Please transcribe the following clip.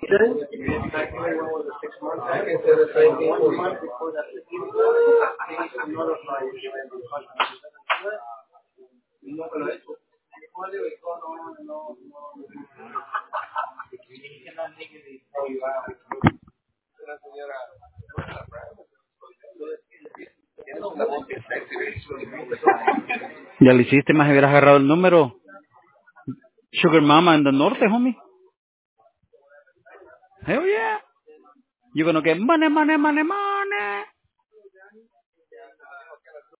Ya lo hiciste, más hubieras agarrado el número. Sugar Mama en the norte, homie. Hell yeah. You're gonna get money, money, money, money.